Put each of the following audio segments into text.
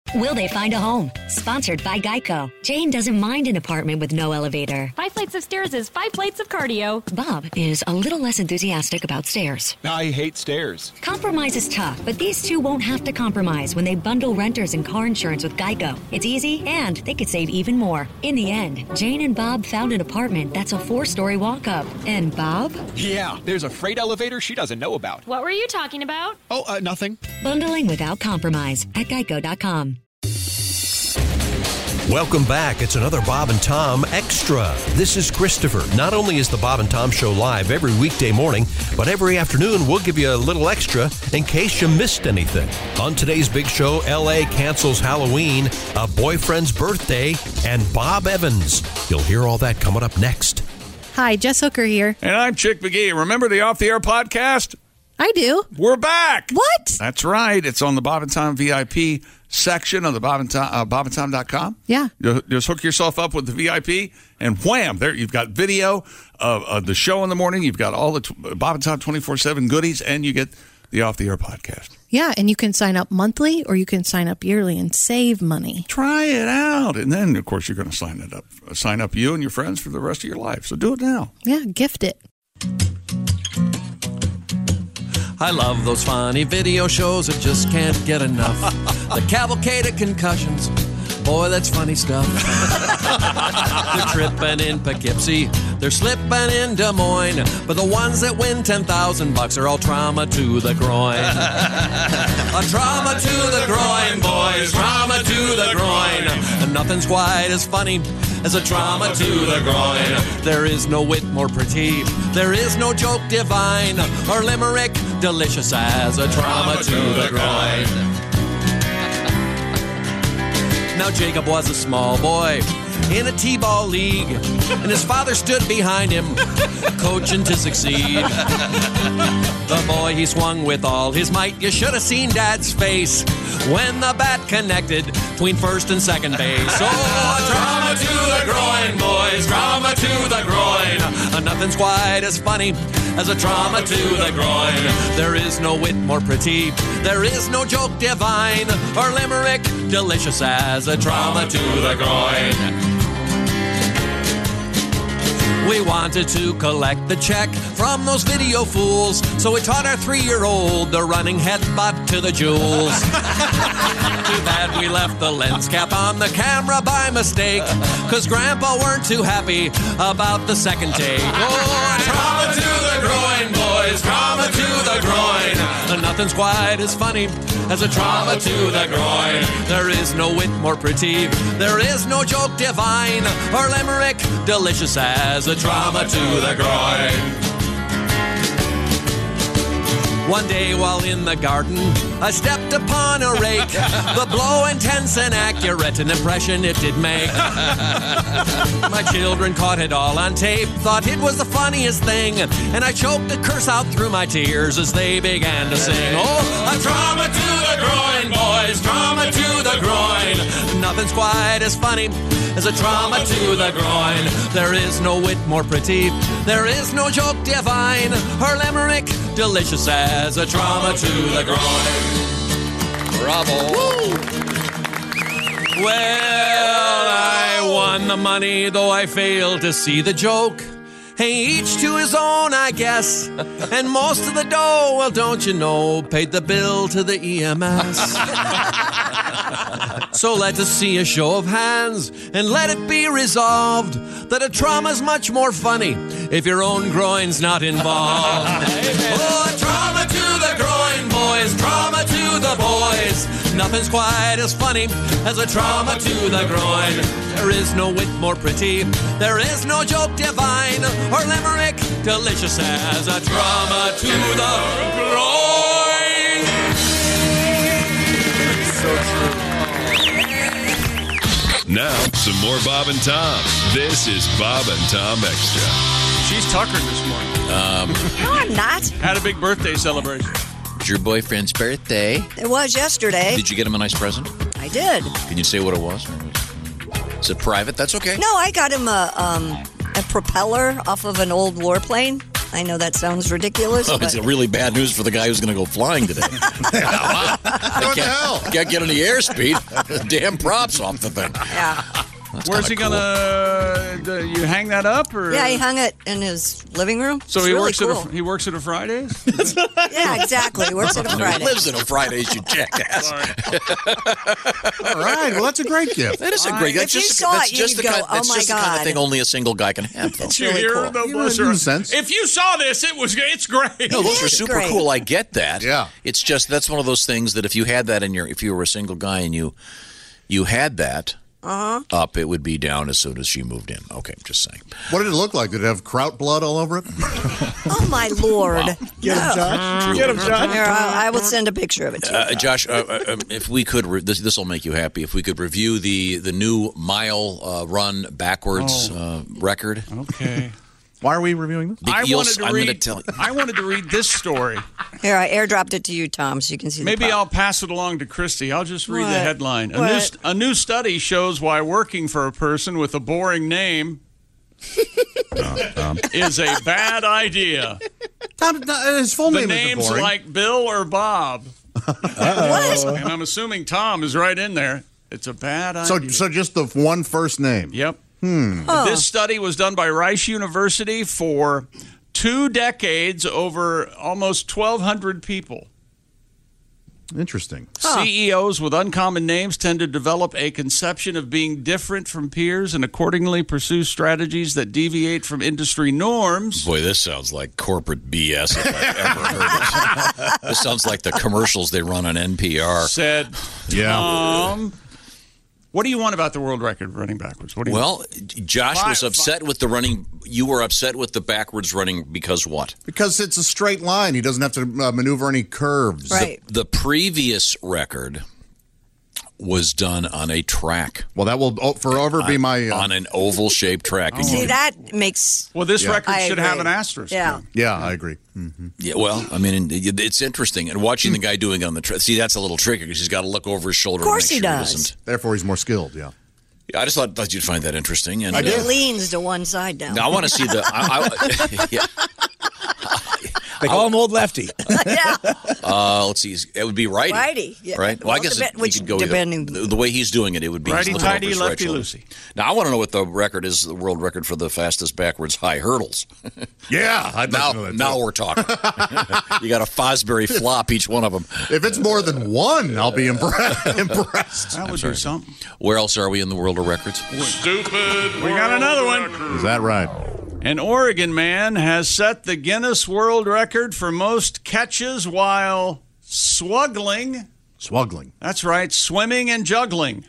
Will they find a home? Sponsored by Geico. Jane doesn't mind an apartment with no elevator. 5 flights of stairs is 5 plates of cardio. Bob is a little less enthusiastic about stairs. I hate stairs. Compromise is tough, but these two won't have to compromise when they bundle renters and car insurance with Geico. It's easy, and they could save even more. In the end, Jane and Bob found an apartment that's a 4-story walk-up. And Bob? Yeah, there's a freight elevator she doesn't know about. What were you talking about? Oh, nothing. Bundling without compromise at Geico.com. Welcome back. It's another Bob and Tom Extra. This is Christopher. Not only is the Bob and Tom Show live every weekday morning, but every afternoon we'll give you a little extra in case you missed anything. On today's big show, L.A. cancels Halloween, a boyfriend's birthday, and Bob Evans. You'll hear all that coming up next. Hi, Jess Hooker here. And I'm Chick McGee. Remember the Off the Air podcast? I do. We're back. What? That's right. It's on the Bob and Tom VIP section of the bobandtom.com. Yeah. Just hook yourself up with the VIP, and wham, there you've got video of the show in the morning. You've got all the Bob and Tom 24/7 goodies, and you get the Off the Air podcast. Yeah, and you can sign up monthly or you can sign up yearly and save money. Try it out. And then, of course, you're going to sign up you and your friends for the rest of your life. So do it now. Yeah, gift it. I love those funny video shows, I just can't get enough. The cavalcade of concussions, boy, that's funny stuff. They're tripping in Poughkeepsie, they're slipping in Des Moines, but the ones that win $10,000 are all trauma to the groin. A trauma to the groin, boys, trauma to the groin. And nothing's quite as funny as a trauma to the groin. There is no wit more pretty, there is no joke divine, or limerick delicious as a trauma to the groin. Now Jacob was a small boy in a t-ball league, and his father stood behind him, coaching to succeed. The boy he swung with all his might, you should have seen Dad's face when the bat connected between first and second base. Oh, trauma to the groin, boys, trauma to the groin. Nothing's quite as funny as a trauma to the groin. There is no wit more pretty, there is no joke divine, or limerick delicious as a trauma to the groin. We wanted to collect the check from those video fools, so we taught our 3-year-old the running headbutt to the jewels. Too bad we left the lens cap on the camera by mistake, 'cause Grandpa weren't too happy about the second take. Oh, trauma to the groin, boys, trauma to the groin. Nothing's quite as funny as a trauma to the groin. There is no wit more pretty, there is no joke divine, or limerick delicious as a trauma to the groin. One day while in the garden, I stepped upon a rake. The blow intense and accurate, an impression it did make. My children caught it all on tape, thought it was the funniest thing, and I choked a curse out through my tears as they began to sing. Oh, a trauma to the groin, boys, trauma to the groin. Nothing's quite as funny as a trauma to the groin. There is no wit more pretty, there is no joke divine, or limerick delicious as a trauma to the groin. Bravo. Woo! Well, I won the money, though I failed to see the joke. Hey, each to his own, I guess. And most of the dough, well, don't you know, paid the bill to the EMS. So let us see a show of hands, and let it be resolved that a trauma's much more funny if your own groin's not involved. Oh, trauma to the groin, boys, trauma to the boys. Nothing's quite as funny as a trauma to the groin. There is no wit more pretty, there is no joke divine, or limerick delicious as a trauma to the groin. So true. Now, some more Bob and Tom. This is Bob and Tom Extra. She's tuckered this morning. No, I'm not. Had a big birthday celebration. It's your boyfriend's birthday. It was yesterday. Did you get him a nice present? I did. Can you say what it was? Is it private? That's okay. No, I got him a propeller off of an old warplane. I know that sounds ridiculous. Oh, it's but really bad news for the guy who's going to go flying today. What the hell? Can't get any airspeed. Damn props off the thing. yeah. Where's he cool. gonna? You hang that up, or Yeah, he hung it in his living room. So It's he really works cool. he works at a Fridays. Yeah, exactly. He works at a He Friday. lives in a Fridays, you jackass. All right. Well, that's a great gift. That is a great. If you saw that's it, just you'd the go, kind, that's "Oh, my just the kind of God." thing only a single guy can have. Though. It's You really hear cool. him, though, Yeah, bless it her. makes sense. If you saw this, it's great. No, those are is super great. cool. I get that. Yeah. It's just that's one of those things that if you had that if you were a single guy and you had that up, it would be down as soon as she moved in. Okay, just saying. What did it look like? Did it have kraut blood all over it? Oh, my Lord. Get him, Josh. Get him, Josh. Here, I will send a picture of it to you. Josh, if we could, this will make you happy. If we could review the new mile run backwards record. Okay. Why are we reviewing this? I I'm going to tell you. I wanted to read this story. Here, I airdropped it to you, Tom, so you can see Maybe the I'll pass it along to Christy. I'll just read the What? headline. What? A new study shows why working for a person with a boring name is a bad idea. Tom, his full The name names is boring. like Bill or Bob. What? And I'm assuming Tom is right in there. It's a bad idea. So just the one first name. Yep. This study was done by Rice University for 2 decades over almost 1,200 people. Interesting. CEOs with uncommon names tend to develop a conception of being different from peers and accordingly pursue strategies that deviate from industry norms. Boy, this sounds like corporate BS if I've ever heard it. This sounds like the commercials they run on NPR. Said Yeah. Tom. What do you want about the world record running backwards? What do you Well, Josh was upset with the running. You were upset with the backwards running because what? Because it's a straight line. He doesn't have to maneuver any curves. Right. The previous record was done on a track. Well, that will forever be my... on an oval-shaped track. And See, you- that makes... Well, this Yeah. record I should have agree. an asterisk. Yeah. Yeah, I agree. Yeah, well, I mean, it's interesting. And watching the guy doing it on the track, see, that's a little tricky because he's got to look over his shoulder. Of course to make he sure does. doesn't- Therefore, he's more skilled, yeah. I just thought you'd find that interesting. And It leans to one side now. now I want to see the. yeah. They call him Old Lefty. Yeah. Let's see. It would be righty. Righty, yeah. Right? Well, I Well, guess depend- you which could go either. depending- The way he's doing it, it would be Righty he's looking over tighty, his right lefty shoulder. loosey. Now, I want to know what the record is, the world record for the fastest backwards high hurdles. Yeah, I'd like to know that, too. Now we're talking. You got a Fosbury flop, each one of them. If it's more than one, I'll be impressed. That would do something. Where else are we in the world of records? Stupid. We got another one. Is that right? An Oregon man has set the Guinness World Record for most catches while swaggling. Swaggling. That's right, swimming and juggling.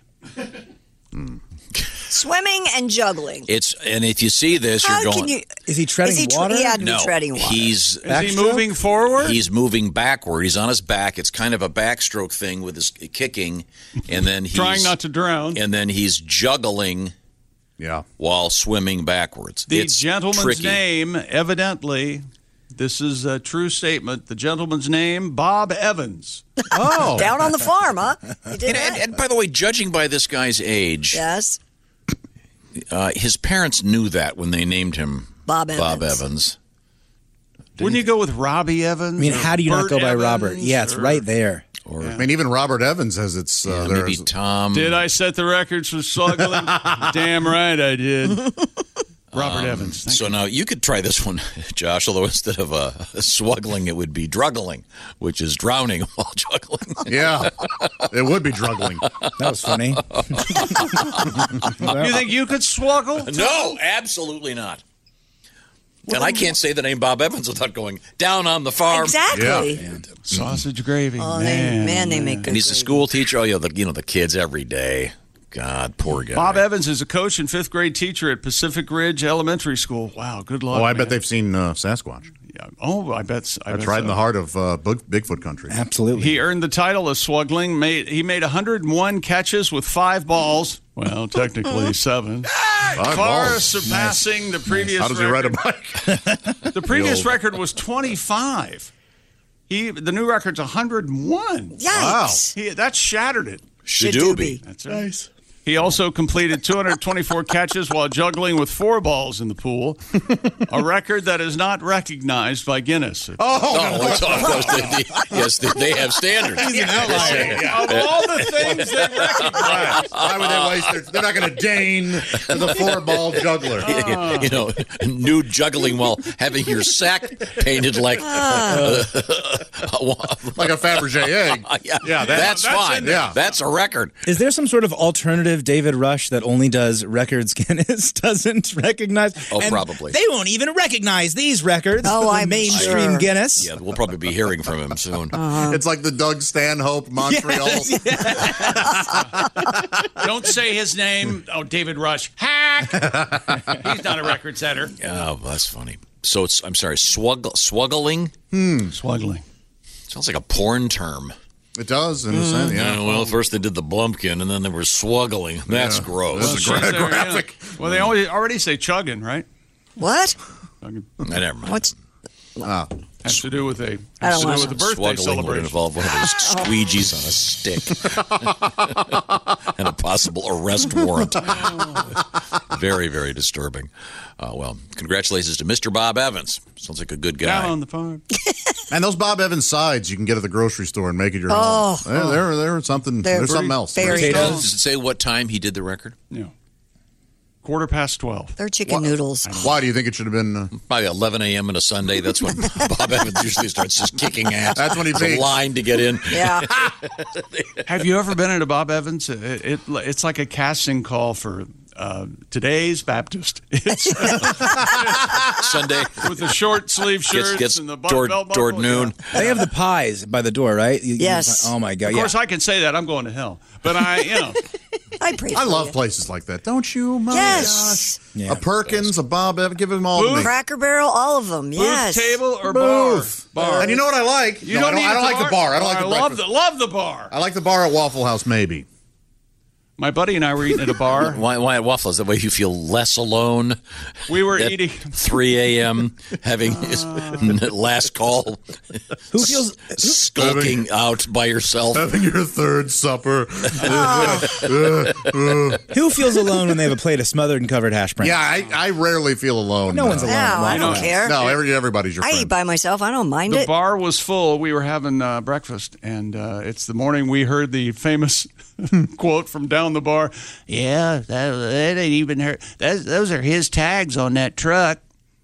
Swimming and juggling. And if you see this, How you're can going. you... Is he treading water? He had to be No, treading water. he's Is he moving forward? He's moving backward. He's on his back. It's kind of a backstroke thing with his kicking, and then he's trying not to drown. And then he's juggling. Yeah. While swimming backwards. The It's gentleman's tricky. name, evidently, this is a true statement. The gentleman's name, Bob Evans. Oh. Down on the farm, huh? He did that. And by the way, judging by this guy's age, Yes. his parents knew that when they named him Bob Evans. Wouldn't you go with Robbie Evans? I mean, how do you not Burt go by Evans, Robert? Yeah, it's or- right there. Or I mean, even Robert Evans has its... maybe Tom. Did I set the records for swaggling? Damn right I did. Robert Evans. Thank So you. now you could try this one, Josh, although instead of swaggling, it would be druggling, which is drowning while juggling. Yeah, it would be druggling. That was funny. You think you could swaggle? No, absolutely not. And I can't say the name Bob Evans without going down on the farm. Exactly. Yeah. Sausage gravy. Oh, man. they make good And he's a gravy. school teacher. Oh, yeah, the kids every day. God, poor guy. Bob Evans is a coach and fifth grade teacher at Pacific Ridge Elementary School. Wow, good luck. Oh, I bet man. they've seen Sasquatch. Yeah. Oh, I bet. That's right in the heart of Bigfoot country. Absolutely. He earned the title of swaggling. He made 101 catches with 5 balls. Well, technically 7. Five Far balls. surpassing the previous How does he ride a record. bike? The previous old- record was 25. The new record's 101. Yikes. That shattered it. Shadooby. That's right. Nice. He also completed 224 catches while juggling with 4 balls in the pool, a record that is not recognized by Guinness. Yes, they have standards. He's an outlier. Of all the things they recognize. Why would they waste they're not going to deign the 4-ball juggler. Nude juggling while having your sack painted like a Fabergé egg. Yeah, that's fine. Yeah. That's a record. Is there some sort of alternative David Rush that only does records Guinness doesn't recognize? Oh, And probably. They won't even recognize these records. Oh, I'm mainstream sure. Guinness. Yeah, we'll probably be hearing from him soon. It's like the Doug Stanhope Montreal. Don't say his name. Oh, David Rush. Hack! He's not a record setter. Oh, that's funny. So I'm sorry, swuggling? Swuggling. Sounds like a porn term. It does, in a sense, yeah. Well, first they did the blumpkin, and then they were swuggling. That's gross. That's a graphic. Well, they already say chugging, right? What? Never mind. What's Has to do with a I don't has to do want with the birthday Swaggling would celebration. involve one of those squeegees on a stick and a possible arrest warrant. Very, very disturbing. Well, congratulations to Mr. Bob Evans. Sounds like a good guy. Down on the farm. And those Bob Evans sides you can get at the grocery store and make it your Oh. own. They're something. There's something else. very Does it say what time he did the record? Yeah. 12:15. They're chicken noodles. Why do you think it should have been? Probably 11 a.m. on a Sunday. That's when Bob Evans usually starts just kicking ass. That's when he There's a peaks. line to get in. Yeah. Have you ever been at a Bob Evans? It's like a casting call for today's Baptist. It's Sunday with the short sleeve shirts gets and the toward belt buckle. noon. They have the pies by the door, right? Yes. Oh my God. Of course, I can say that. I'm going to hell. But I pray I for love you. places like that, don't you? My Yes. gosh. Yeah. A Perkins, a Bob Evans, give them all to me. Cracker Barrel, all of them. Yes. Booth, table, or Both. bar? And you know what I like? You No, don't need I don't like the bar. I don't like the love breakfast. love the bar. I like the bar at Waffle House, maybe. My buddy and I were eating at a bar. Why at Waffles? That way you feel less alone. We were at eating 3 a.m. having his last call. Who feels skulking out by yourself? Having your third supper. Who feels alone when they have a plate of smothered and covered hash browns? Yeah, I rarely feel alone. No one's alone. No, I Wow. don't care. No, everybody's your I friend. eat by myself. I don't mind The it. bar was full. We were having breakfast, and it's the morning we heard the famous quote from down the bar. Yeah, that ain't even her. Those are his tags on that truck.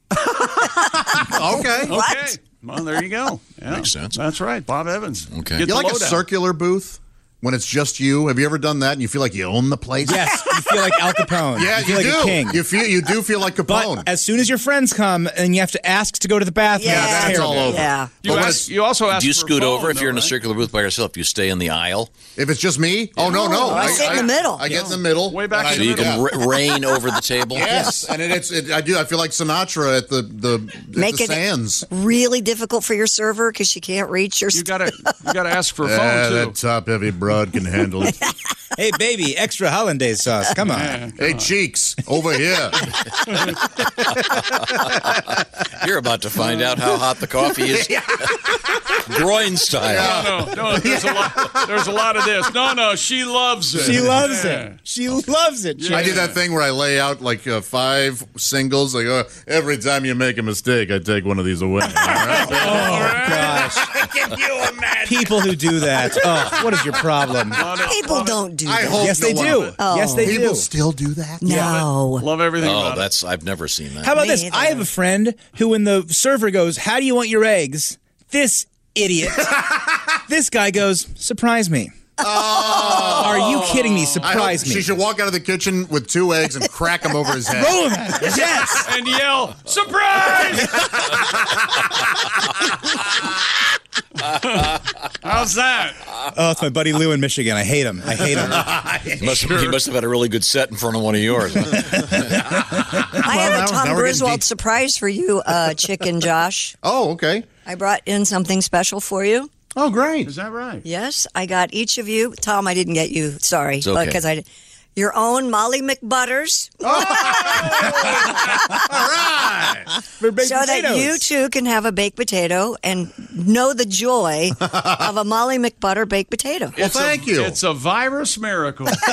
Okay. Okay. Well, there you go. Yeah, Makes sense. That's right. Bob Evans. Okay. Get You the like a lowdown. circular booth when it's just you? Have you ever done that and you feel like you own the place? Yes, you feel like Al Capone. Yeah, you feel like do. a king. You do feel like Capone. But as soon as your friends come and you have to ask to go to the bathroom, Yeah, it's that's terrible. all over. Yeah. You also ask Do you for a scoot phone, over if though, you're in a right? circular booth by yourself? You stay in the aisle, If it's just me? Oh, no. I sit in the middle. I get in the middle. Way back and in so the you can reign over the table. Yes, and I do. I feel like Sinatra at the Make it Sands. really difficult for your server because she can't reach your You gotta ask for a phone That too. top-heavy broad can handle it. Hey, baby, extra hollandaise sauce. Come on. Hey, cheeks, over here. You're about to find out how hot the coffee is. Groin style. No. There's a lot of this. No. She loves it. She loves Yeah. it. She loves it. I do that thing where I lay out like 5 singles. Like every time you make a mistake, I take one of these away. All right? Oh, gosh. Can you imagine? People who do that. Oh, what is your problem? People don't do I that. hope Yes, no they one do. of it. Oh. Yes, they People do. still do that? No. Love everything Oh, about it. I've never seen that. How about Me this? either. I have a friend who, when the server goes, "How do you want your eggs?" This idiot, this guy goes, "Surprise me." Oh. Are you kidding me? I hope Surprise me. she should walk out of the kitchen with 2 eggs and crack them over his head. Boom! Yes. And yell, surprise! How's that? Oh, it's my buddy Lou in Michigan. I hate him. He must have had a really good set in front of one of yours. Huh? I have a now Tom we're getting Griswold deep. surprise for you, Chicken Josh. Oh, okay. I brought in something special for you. Oh, great. Is that right? Yes, I got each of you. Tom, I didn't get you. Sorry, It's okay. because Your own Molly McButters. All right. For baked so potatoes. that you too can have a baked potato and know the joy of a Molly McButter baked potato. Well, thank you. It's a virus miracle. So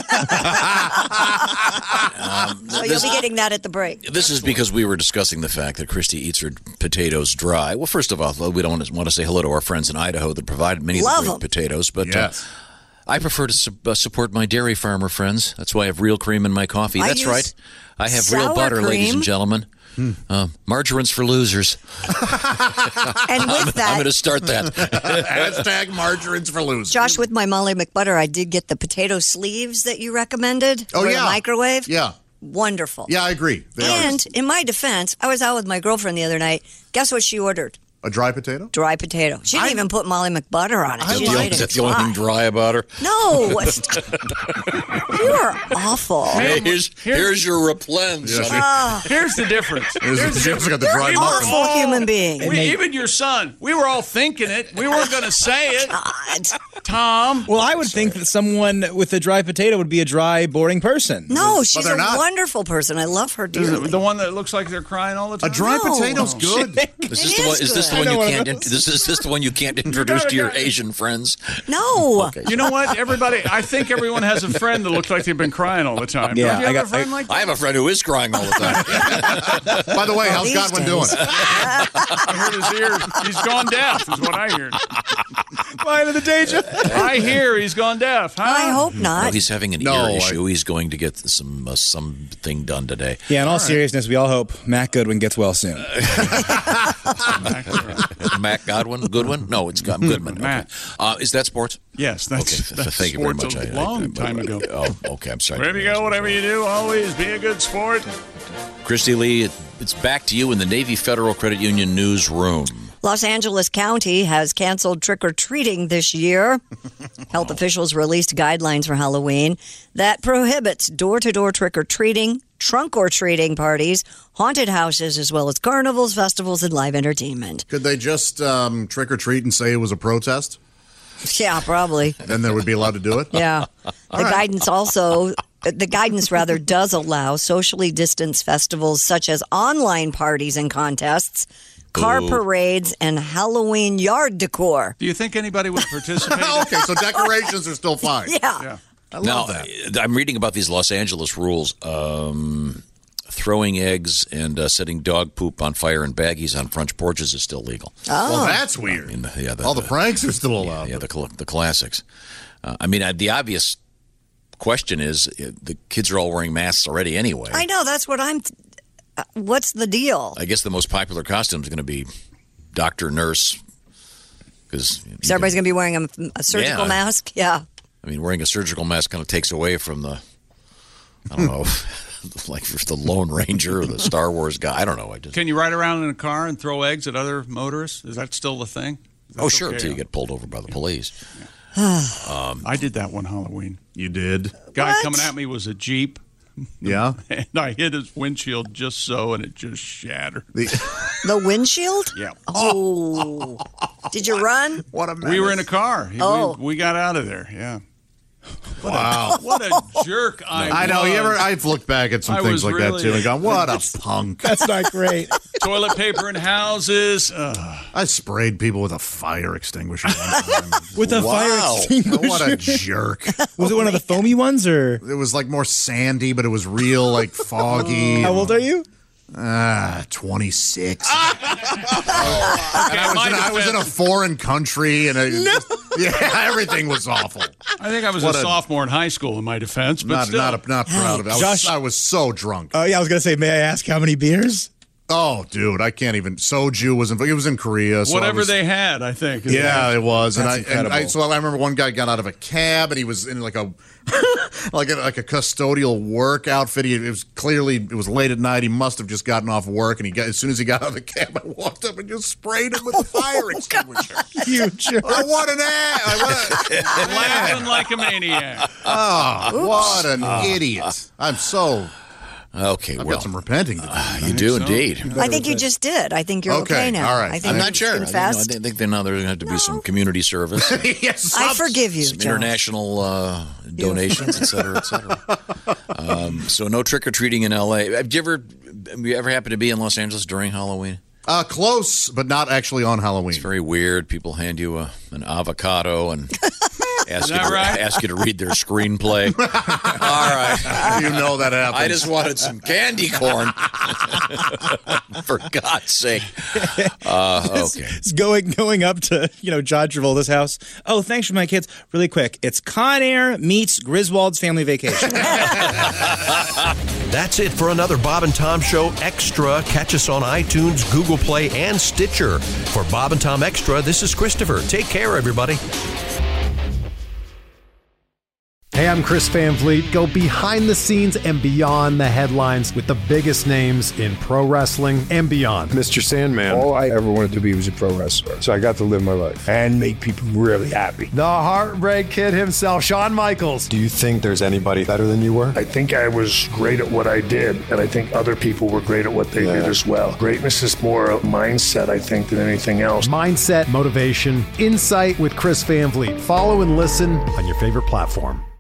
you'll be getting that at the break. This is because we were discussing the fact that Christy eats her potatoes dry. Well, first of all, we don't want to say hello to our friends in Idaho that provide many of the great potatoes, but Yes. I prefer to support my dairy farmer friends. That's why I have real cream in my coffee. I That's use right. I have real sour butter, ladies cream. and gentlemen. Margarine's for losers. And with that, I'm going to start that. Hashtag margarines for losers. Josh, with my Molly McButter, I did get the potato sleeves that you recommended Oh, for yeah. the microwave. Yeah. Wonderful. Yeah, I agree. They are. And in my defense, I was out with my girlfriend the other night. Guess what she ordered? A dry potato? Dry potato. She didn't even put Molly McButter on it. She just ate Is it that the only thing dry about her? No. You are awful. Hey, here's your replens. Here's the difference. She also got the dry muffin. Awful human being. Even your son. We were all thinking it. We weren't going to say it. God. Tom. Well, I would think that someone with a dry potato would be a dry, boring person. No, she's they're a not. wonderful person. I love her Is dearly. it the one that looks like they're crying all the time? A dry No. potato's good. Is this the one you can't? Is this the one you can't introduce to your Asian friends? No. Okay. You know what, everybody? I think everyone has a friend that looks like they've been crying all the time. Yeah, Don't you I have got- a friend like that? I have a friend who is crying all the time. By the way, how's these Godwin days. doing? I heard his ears. He's gone deaf, is what I hear. Line of the day, Joe. I hear he's gone deaf. Huh? I hope No, not. he's having an ear issue. He's going to get something done today. Yeah, in all seriousness, we all hope Matt Goodwin gets well soon. Matt Goodwin? No, it's Goodman. Matt. Okay. Is that sports? Yes, that's, Okay, that's thank you very sports much. a long time ago. Oh, okay. I'm sorry. Wherever you go, whatever you do, always be a good sport. Christy Lee, it's back to you in the Navy Federal Credit Union newsroom. Los Angeles County has canceled trick-or-treating this year. Health officials released guidelines for Halloween that prohibits door-to-door trick-or-treating, trunk-or-treating parties, haunted houses, as well as carnivals, festivals, and live entertainment. Could they just trick or treat and say it was a protest? Yeah, probably. Then they would be allowed to do it? Yeah. The guidance does allow socially distanced festivals such as online parties and contests, car parades, and Halloween yard decor. Do you think anybody would participate? Okay, so decorations are still fine. Yeah. I love that. I'm reading about these Los Angeles rules. Throwing eggs and setting dog poop on fire in baggies on front porches is still legal. Well, that's weird. All the pranks are still allowed. Yeah, the classics. The obvious question is the kids are all wearing masks already anyway. I know, that's what what's the deal? I guess the most popular costume is going to be doctor, nurse. Because Everybody's going to be wearing a surgical mask? Yeah. Wearing a surgical mask kind of takes away from the, I don't know, like the Lone Ranger or the Star Wars guy. I don't know. Can you ride around in a car and throw eggs at other motorists? Is that still the thing? Oh, sure, until you get pulled over by the police. I did that one Halloween. You did? Guy coming at me was a Jeep. Yeah? And I hit his windshield just so, and it just shattered. The windshield? Yeah. Oh. Did you run? What a We were in a car. Oh. We got out of there, yeah. Wow. What a jerk I know. I've looked back at some I things was like that, really- too, and gone, what a punk. That's not great. Toilet paper in houses. I sprayed people with a fire extinguisher one time. With a fire extinguisher? What a jerk. Was it one of the foamy ones, or? It was like more sandy, but it was real, like foggy. How old are you? 26. Okay, I was in a foreign country, and everything was awful. I think I was a sophomore in high school in my defense, but Not proud of it. Josh- I was so drunk. Oh, yeah, I was going to say, may I ask how many beers? Oh, dude, I can't even. Soju was it was in Korea. So whatever they had, I think. Yeah, it was. That's And incredible. so I remember one guy got out of a cab and he was in like a like a custodial work outfit. It was late at night. He must have just gotten off work, and as soon as he got out of the cab, I walked up and just sprayed him with a fire extinguisher. You jerk. What an ass! Laughing like a maniac. Oh, what an idiot! I'm so. Okay, I've well, got some repenting to do. you do indeed. I think you just did. I think you're okay now. All right. I think I'm you not sure. confessed. I think now there's going to have to be some community service, Yes, I forgive you, some Josh. international donations, et cetera, et cetera. So no trick or treating in L.A. Have you ever happened to be in Los Angeles during Halloween? Close, but not actually on Halloween. It's very weird. People hand you an avocado and ask you to read their screenplay. All right. You know that happens. I just wanted some candy corn. For God's sake. Okay. It's going up to, John Travolta's house. Oh, thanks for my kids. Really quick. It's Con Air meets Griswold's Family Vacation. That's it for another Bob and Tom Show Extra. Catch us on iTunes, Google Play, and Stitcher. For Bob and Tom Extra, this is Christopher. Take care, everybody. Hey, I'm Chris Van Vliet. Go behind the scenes and beyond the headlines with the biggest names in pro wrestling and beyond. Mr. Sandman. All I ever wanted to be was a pro wrestler. So I got to live my life and make people really happy. The Heartbreak Kid himself, Shawn Michaels. Do you think there's anybody better than you were? I think I was great at what I did, and I think other people were great at what they did as well. Greatness is more a mindset, I think, than anything else. Mindset, motivation, insight with Chris Van Vliet. Follow and listen on your favorite platform.